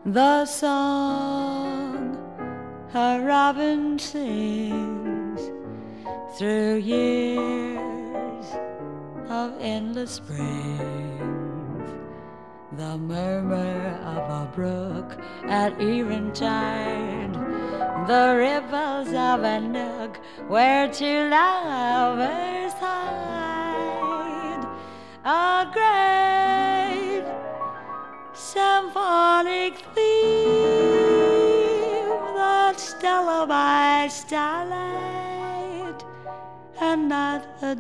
The song a robin sings through years of endless springs, the murmur of a brook at eventide, the ripples of a nook where two lovers hide, a great symphonic theme that's stellar by starlight and not a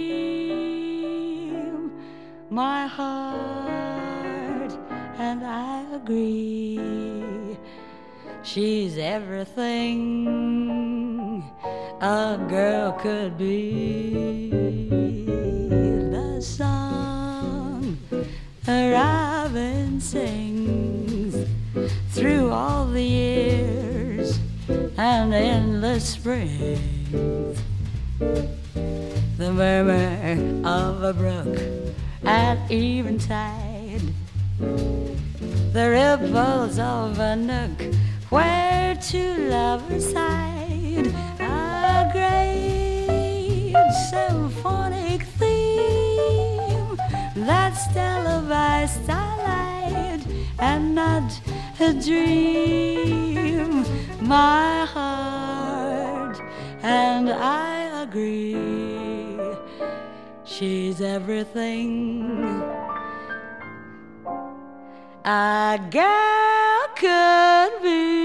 dream. My heart and I agree, she's everything a girl could be. The song a robin sings through all the years and endless springs, the murmur of a brook at eventide, the ripples of a nook where two lovers hide, a great symphonic theme that's stellar by starlight and not a dream. My heart and I agree, she's everything a girl could be.